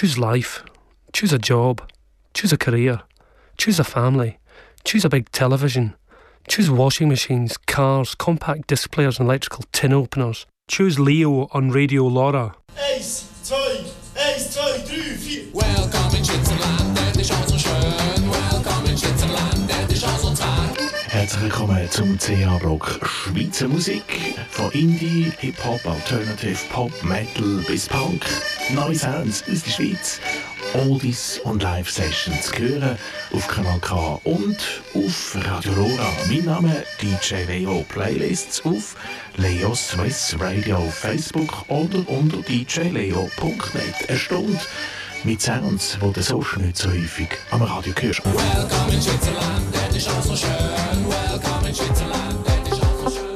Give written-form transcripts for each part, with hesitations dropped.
Choose life. Choose a job. Choose a career. Choose a family. Choose a big television. Choose washing machines, cars, compact disc players and electrical tin openers. Choose Leo on Radio Laura. 1, 2, 1, 2, 3, 4. Welcome in Schwitzerland, dort ist auch so schön. Welcome in Schwitzerland, dort ist auch so zart. Herzlich willkommen zum CA Rock Schweizer Musik. Von Indie, Hip-Hop, Alternative, Pop, Metal bis Punk. Neue Sounds aus der Schweiz. Oldies und Live-Sessions hören auf Kanal K und auf Radio Rora. Mein Name DJ Leo. Playlists auf Leo Swiss Radio auf Facebook oder unter djleo.net. Eine Stunde mit Sounds, die du sonst nicht so häufig am Radio hörst. Welcome in Schwitzerland, dort ist auch so schön. Welcome in Schwitzerland, dort ist auch so schön.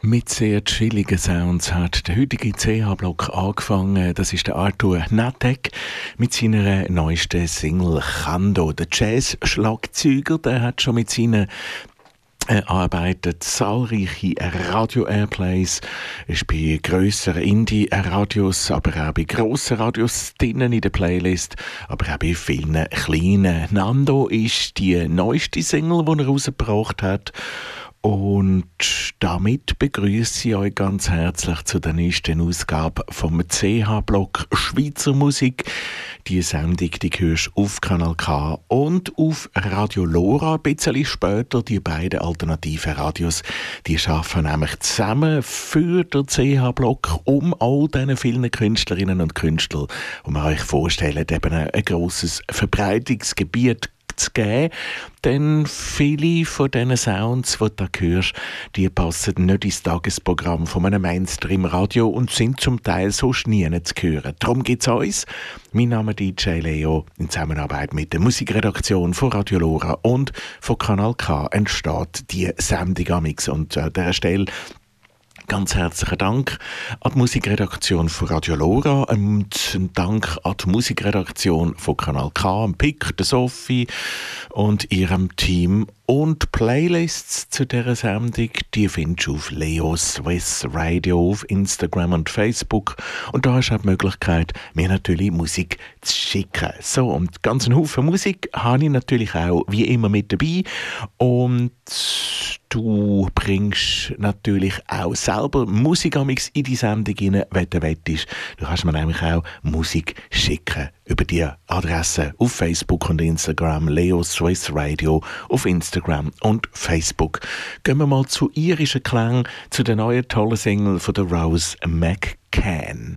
Mit sehr chilligen Sounds hat der heutige CH-Block angefangen. Das ist der Arthur Natek mit seiner neuesten Single «Kando». Der Jazz-Schlagzeuger, der hat schon mit seinen arbeitet zahlreiche Radio-Airplays, ist bei grösseren Indie-Radios, aber auch bei grossen Radios drinnen in der Playlist, aber auch bei vielen kleinen. «Nando» ist die neueste Single, die er rausgebracht hat. Und damit begrüße ich euch ganz herzlich zu der nächsten Ausgabe vom CH-Block Schweizer Musik. Die Sendung, die hörst du auf Kanal K und auf Radio Lora. Ein bisschen später, die beiden alternativen Radios, die arbeiten nämlich zusammen für den CH-Block, um all diesen vielen Künstlerinnen und Künstler, die wir euch vorstellen, eben ein grosses Verbreitungsgebiet zu geben, denn viele von diesen Sounds, die du hörst, die passen nicht ins Tagesprogramm von einem Mainstream-Radio und sind zum Teil sonst nie zu hören. Darum gibt es uns. Mein Name ist DJ Leo. In Zusammenarbeit mit der Musikredaktion von Radio Lora und von Kanal K entsteht die Sendung amix. Und an dieser Stelle ganz herzlichen Dank an die Musikredaktion von Radio Lora und einen Dank an die Musikredaktion von Kanal K, Pick, der Sophie und ihrem Team. Und Playlists zu dieser Sendung, die findest du auf Leo Swiss Radio auf Instagram und Facebook. Und da hast du auch die Möglichkeit, mir natürlich Musik zu schicken. So, und ganz einen Haufen Musik habe ich natürlich auch wie immer mit dabei. Und du bringst natürlich auch selber Musik amix in die Sendung rein, wenn du willst. Du kannst mir nämlich auch Musik schicken über die Adresse auf Facebook und Instagram, Leo Swiss Radio auf Instagram und Facebook. Gehen wir mal zu irischen Klängen, zu der neuen tollen Single von der Rose McCann.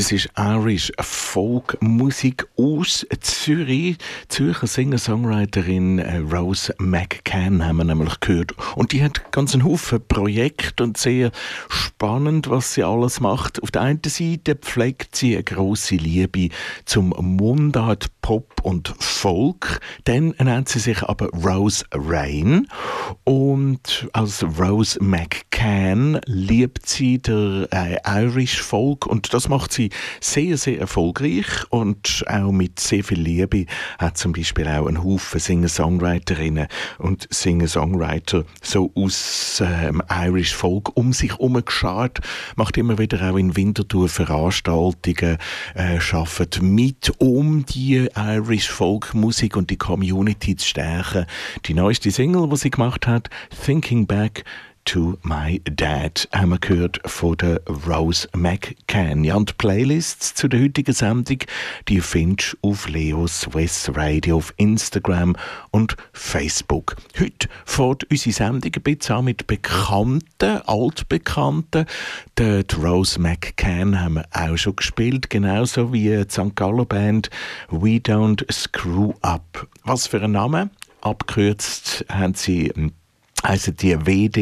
Das ist Irish Folkmusik aus Zürich. Zürcher Singer-Songwriterin Rose McCann haben wir nämlich gehört. Und die hat ganz einen Haufen Projekte und sehr spannend, was sie alles macht. Auf der einen Seite pflegt sie eine grosse Liebe zum Mundart, Pop und Folk. Dann nennt sie sich aber Rose Rain. Und als Rose McCann liebt sie der Irish Folk und das macht sie sehr, sehr erfolgreich und auch mit sehr viel Liebe. Hat zum Beispiel auch einen Haufen Singer-Songwriterinnen und Singer-Songwriter so aus Irish Folk um sich herum geschart, macht immer wieder auch in Winterthur Veranstaltungen, arbeitet mit, um die Irish Folk Musik und die Community zu stärken. Die neueste Single, die sie gemacht hat, Thinking Back to My Dad, haben wir gehört von der Rose McCann. Ja, und die Playlists zu der heutigen Sendung, die findest du auf Leos West Radio auf Instagram und Facebook. Heute fährt unsere Sendung ein bisschen an mit Bekannten, Altbekannten. Die Rose McCann haben wir auch schon gespielt, genauso wie die St. Gallen Band We Don't Screw Up. Was für ein Name? Abgekürzt haben sie heissen die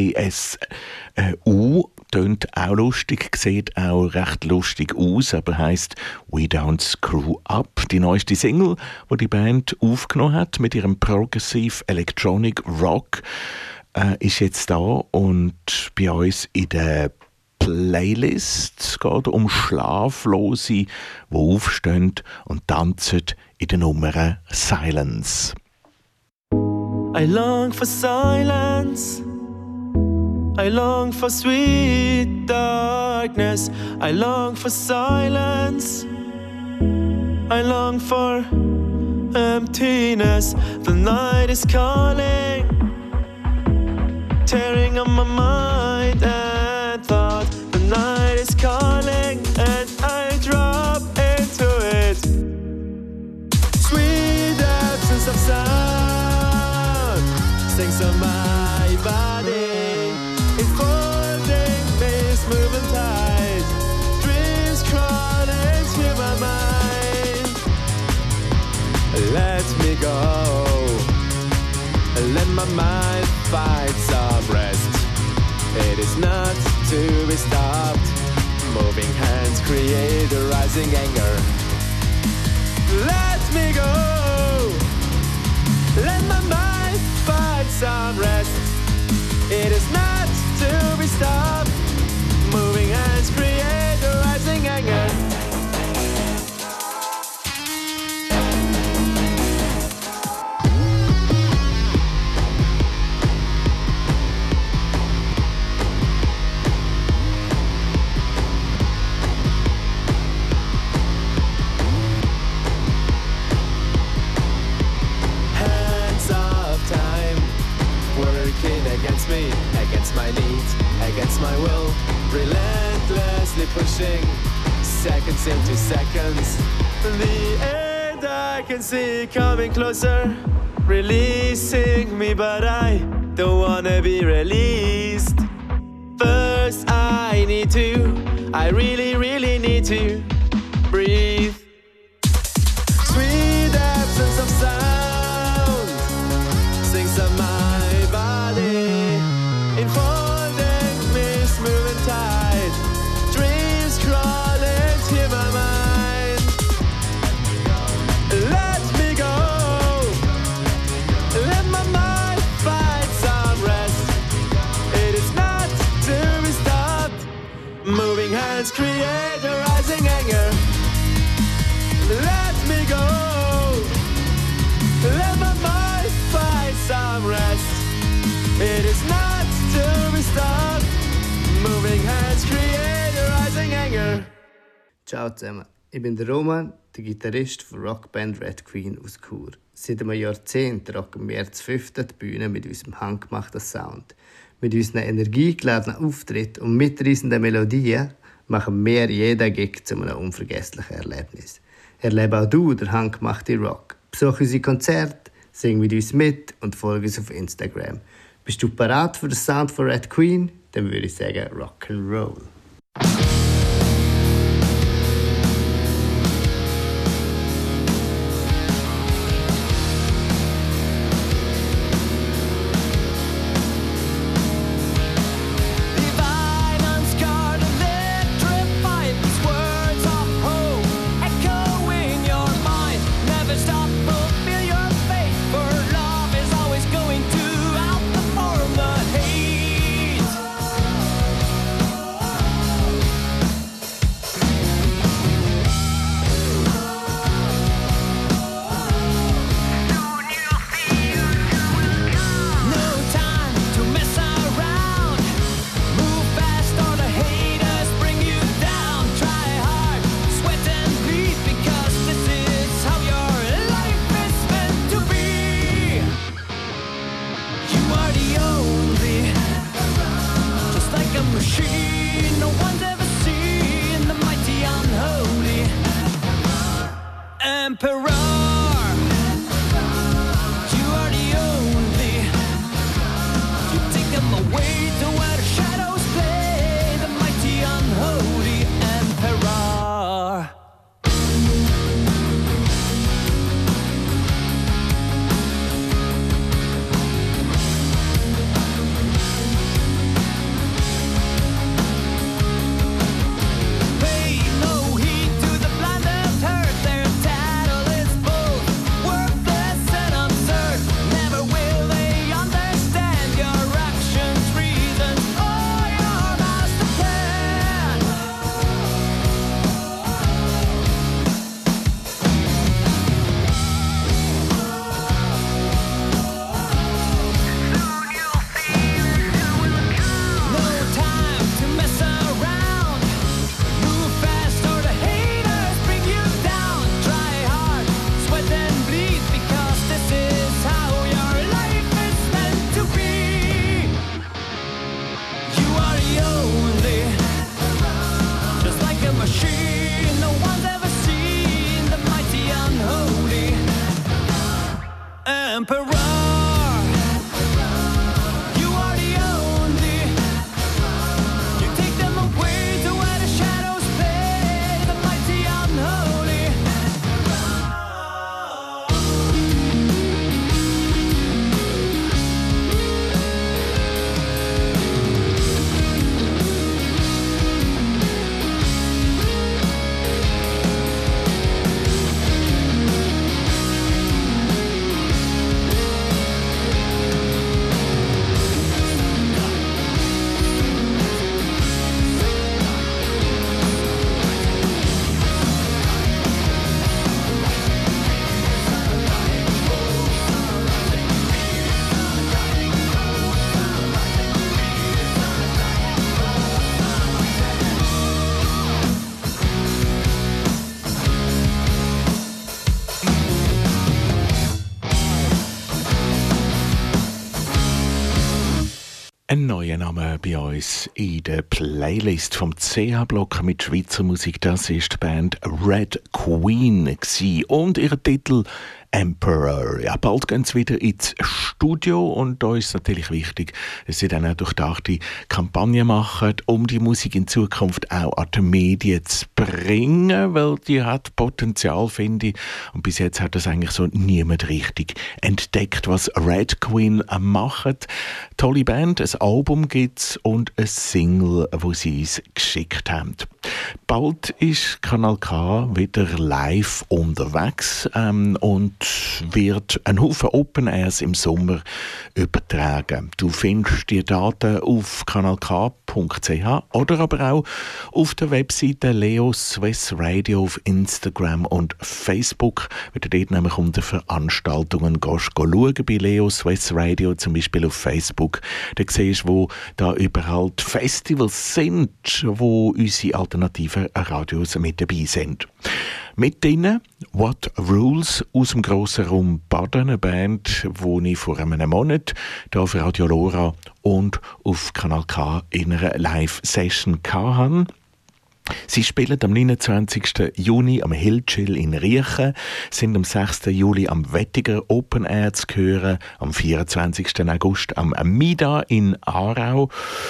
WDSU, tönt auch lustig, sieht auch recht lustig aus, aber heisst We Don't Screw Up. Die neueste Single, die Band aufgenommen hat mit ihrem Progressive Electronic Rock, ist jetzt da und bei uns in der Playlist. Es geht um Schlaflose, die aufstehen und tanzen in der Nummer Silence. I long for silence, I long for sweet darkness, I long for silence, I long for emptiness. The night is calling, tearing on my mind and thought. The night is calling and I drop into it. Sweet absence of sound sings on my body, enfolding me smooth and tight. Dreams crawling through my mind. Let me go, let my mind find some rest. It is not to be stopped. Moving hands create a rising anger. Let me go, let my mind find some rest. It is not to be stopped. Moving hands create a rising anger. Against me, against my needs, against my will, relentlessly pushing seconds into seconds. The end I can see coming closer, releasing me, but I don't wanna be released. First I really need to breathe. Sweet absence of sound sings on my body, enfolding me smooth and tight. Dreams crawling to my mind. Let me go, let my mind find some rest. It is not to be stopped. Moving hands create a rising anger. Let me go, let my mind find some rest. It is not to be stopped. Moving hands create a rising anger. Ciao zusammen, ich bin der Roman, der Gitarrist der Rockband Red Queen aus Chur. Seit einem Jahrzehnt rocken wir zu fünften die Bühne mit unserem handgemachten Sound. Mit unseren energiegeladenen Auftritten und mitreißenden Melodien machen wir jeden Gig zu einem unvergesslichen Erlebnis. Erlebe auch du den handgemachten Rock. Besuche unsere Konzerte, sing mit uns mit und folge uns auf Instagram. Bist du parat für den Sound von Red Queen? Dann würde ich sagen Rock'n'Roll. Ein neuer Name bei uns in der Playlist vom CH-Block mit Schweizer Musik. Das ist die Band Red Queen und ihr Titel Emperor. Ja, bald gehen sie wieder ins Studio und da ist es natürlich wichtig, dass sie dann auch durchdachte Kampagnen machen, um die Musik in Zukunft auch an die Medien zu bringen, weil die hat Potenzial, finde ich. Und bis jetzt hat das eigentlich so niemand richtig entdeckt, was Red Queen macht. Tolle Band, ein Album gibt's und ein Single, wo sie es geschickt haben. Bald ist Kanal K wieder live unterwegs und wird ein Haufen Open Airs im Sommer übertragen. Du findest die Daten auf kanalk.ch oder aber auch auf der Webseite Leo Swiss Radio auf Instagram und Facebook. Wenn du dort nämlich unter Veranstaltungen gehst, schauen bei Leo Swiss Radio, zum Beispiel auf Facebook, dann siehst du, wo da überall die Festivals sind, wo unsere alternativen Radios mit dabei sind. Mit denen What Rules aus dem grossen Raum Baden, eine Band, die ich vor einem Monat hier auf Radio Lora und auf Kanal K in einer Live-Session hatte. Sie spielen am 29. Juni am Hillchill in Riechen, sind am 6. Juli am Wettiger Open Air zu hören, am 24. August am Mida in Aarau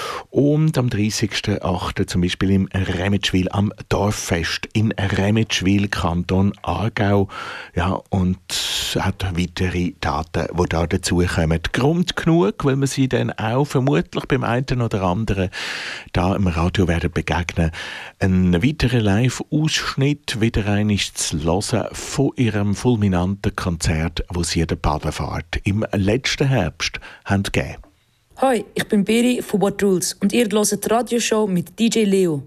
und am 30.8. zum Beispiel im Remetschwil am Dorffest in Remetschwil, Kanton Aargau. Ja, und hat weitere Daten, die da dazukommen. Grund genug, weil wir sie dann auch vermutlich beim einen oder anderen da im Radio werden begegnen. Ein weiterer Live-Ausschnitt wieder einmal zu hören von ihrem fulminanten Konzert, das sie in der Badefahrt im letzten Herbst haben gegeben. Hoi, ich bin Beri von What Rules und ihr hört die Radioshow mit DJ Leo.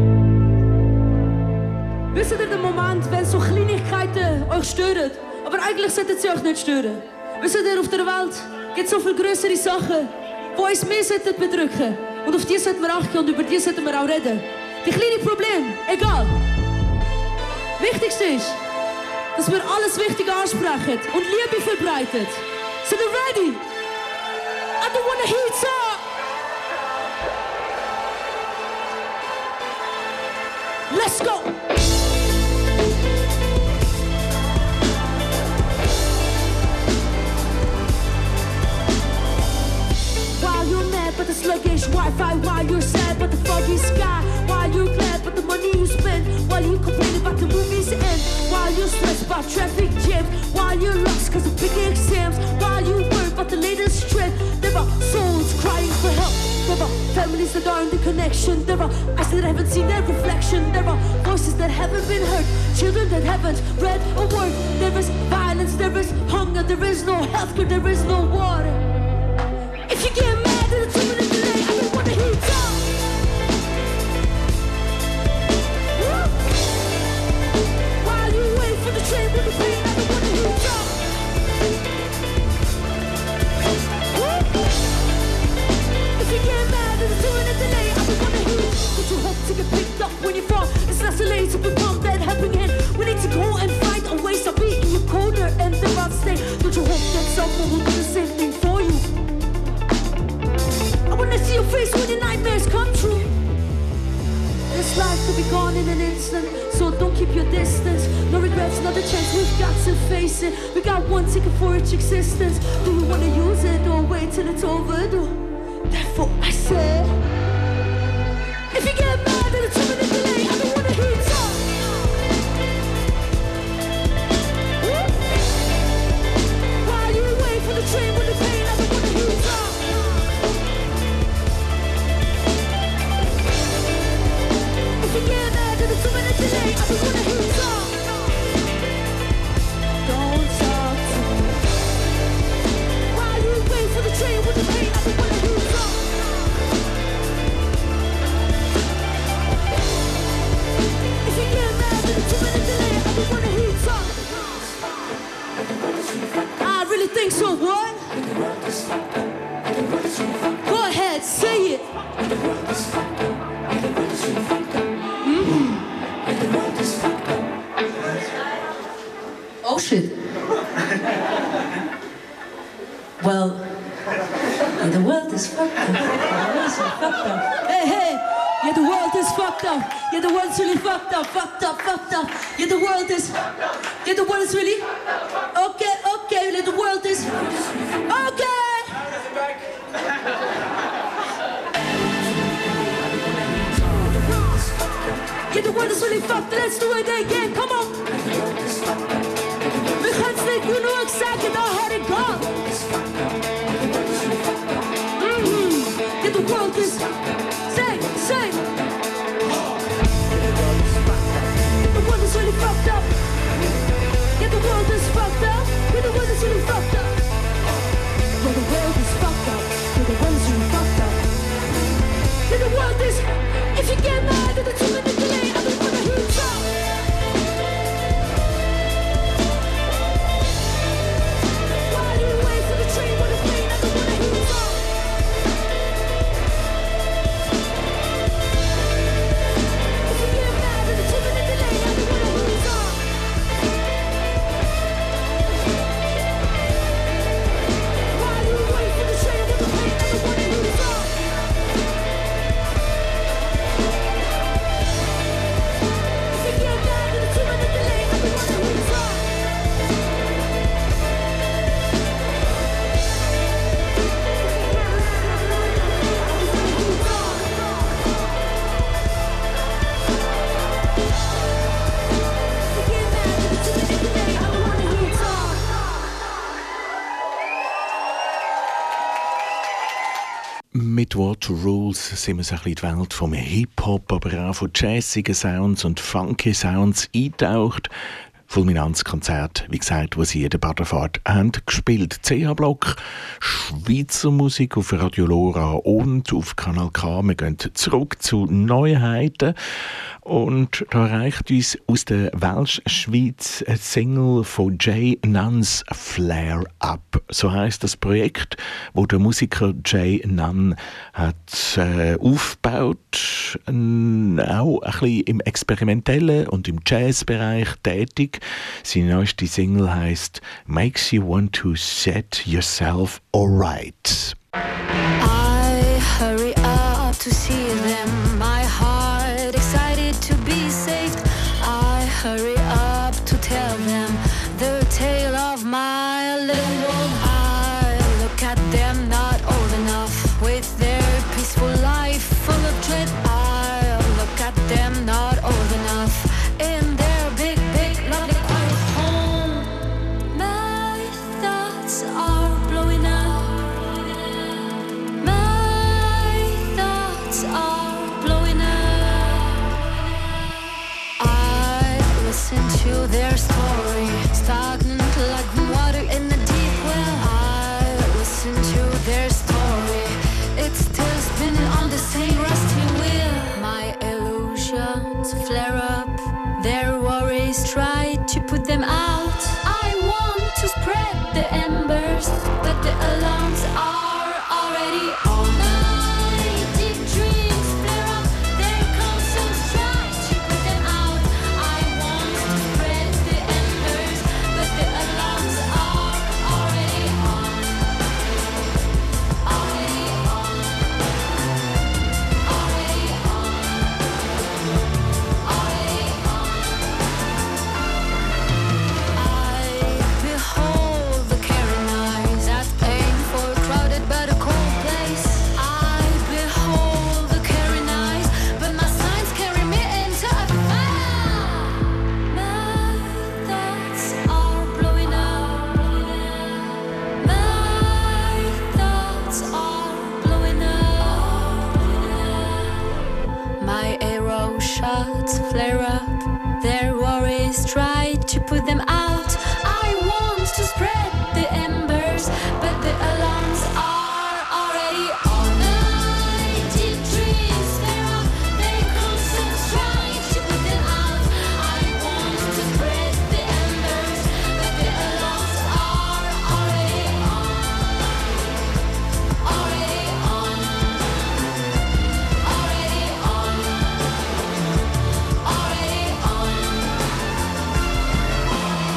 Wisst ihr den Moment, wenn so Kleinigkeiten euch stören, aber eigentlich sollten sie euch nicht stören? Wisst ihr, auf der Welt gibt es so viele grössere Sachen, die uns mehr bedrücken sollten. Und auf die sollten wir achten und über die sollten wir auch reden. Die kleinen Probleme, egal. Wichtigste ist, dass wir alles Wichtige ansprechen und Liebe verbreiten. Sind wir ready? I don't wanna heat up. Let's go. While you're mad but the sluggish Wi-Fi, while you're sad but the foggy sky, while you're glad but the money you spend, while you complain about the movie's end, while you're stressed about traffic jams, while you're lost cause of big exams, while you worry about the latest trend. There are souls crying for help, there are families that are in the connection, there are eyes that haven't seen their reflection, there are voices that haven't been heard, children that haven't read a word. There is violence, there is hunger, there is no healthcare, there is no water. If you get mad at a 2-minute delay, I don't wanna heat up. While you wait for the train with the pain, I don't wanna heat up. If you get mad at a 2-minute delay, I don't wanna heat. But you hope to get picked up when you fall. It's not so late to be pumped that helping hand. We need to go and find a way. Stop beating your corner and the route stay. Don't you hope that someone will do the same thing for you? I wanna see your face when your nightmares come true. This life could be gone in an instant, so don't keep your distance. No regrets, another chance, we've got to face it. We got one ticket for each existence. Do you wanna use it or wait till it's overdue? Therefore I say, if you get mad at a 2-minute delay, I don't wanna heat up. While you wait for the train with the pain, I don't wanna heat up. If you get mad at a 2-minute delay, I don't wanna heat up. Don't talk to me. While you wait for the train with the pain, I don't wanna heat up. If you get mad at a 2-minute delay, I don't wanna heat up. I really think so, what? Go ahead, say it. Oh shit. Well, the world is fucked up. The world is so fucked up. Hey, hey! Yeah, the world is fucked up. Yeah, the world's really fucked up, fucked up, fucked up. Yeah, the world is. Yeah, the world is really. Okay, okay. Yeah, the world is. Okay. Yeah, the world is really fucked. Let's do it again. Come on. Wir können's nicht genug sagen, da hat ich Gott. Yeah, the world is. Say. The world is really fucked up. Yeah, the world is fucked up. Yeah, the world is really fucked up. Yeah, the world is fucked up. Yeah, the world is really fucked up. Yeah, the world is. If you get mad at the 2-minute delay, I don't wanna hear you talk. Why do you wait for the train with a plane? I don't wanna hear you talk. If you get mad at the 2-minute delay, I don't wanna hear you talk. Why do you wait for the train with a plane? I don't wanna hear you talk. Mit Water Rules sind wir so ein bisschen in die Welt vom Hip-Hop, aber auch von jazzigen Sounds und funky Sounds eingetaucht. Fulminanzkonzert, wie gesagt, wo sie in der Badefahrt haben gespielt. CH-Block, Schweizer Musik auf Radio Lora und auf Kanal K. Wir gehen zurück zu Neuheiten. Und da erreicht uns aus der Welsch-Schweiz eine Single von Jay Nuns «Flare Up». So heisst das Projekt, wo der Musiker Jay Nunn hat aufgebaut, auch ein bisschen im experimentellen und im Jazzbereich tätig. Seine neueste Single heisst «Makes you want to set yourself alright». I hurry up to see them, my heart excited to be saved. I hurry up to tell them the tale of my little world. I look at them not old enough with their peaceful life full of dread. I look at them not old enough in their big, big, lovely quiet home. My thoughts are blowing up. My thoughts are blowing up. I listen to their story, stagnant like water in the deep well. I listen to their story, it's still spinning on the same rusty wheel. My illusions flare up, their worries try to put them out. I want to spread the embers, but the alarms are already on. My deep dreams flare up, their concerns try to put them out. I want to spread the embers, but the alarms are already on. Already on. Already on. Already on. I behold the caring eyes that aim for a crowded but a cold place. I behold the caring eyes, but my signs carry me into a fire. My thoughts are blowing up. My thoughts are blowing up. My arrow shots flare up, their worries try to put them out. I want to spread the embers, but the alarms are already on. My deep dreams flare up, their concerns try to put them out. I want to spread the embers, but the alarms are already on. Already on. Already on. Already on.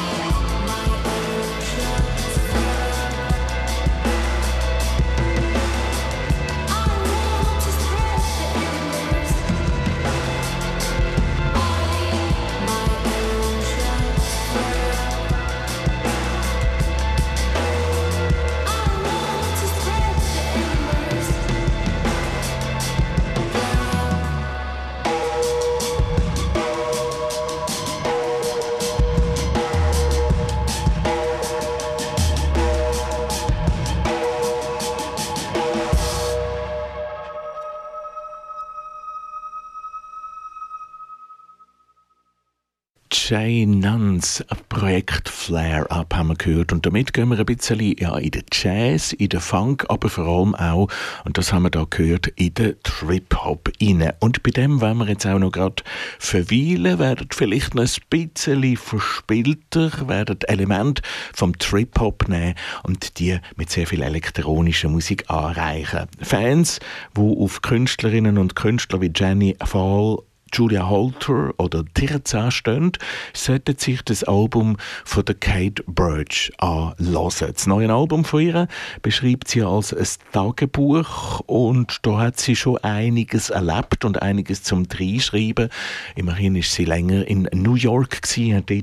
Jay Nuns Projekt Flare Up haben wir gehört. Und damit gehen wir ein bisschen in den Jazz, in den Funk, aber vor allem auch, und das haben wir da gehört, in den Trip-Hop rein. Und bei dem wollen wir jetzt auch noch gerade verweilen, werden vielleicht noch ein bisschen verspielter, werden Elemente vom Trip-Hop nehmen und die mit sehr viel elektronischer Musik anreichen. Fans, die auf Künstlerinnen und Künstler wie Jenny Fall, Julia Holter oder Tirza stehen, sollten sich das Album von der Kate Birch anhören. Das neue Album von ihr beschreibt sie als ein Tagebuch und da hat sie schon einiges erlebt und einiges zum Dreinschreiben. Immerhin ist sie länger in New York gewesen, hat dort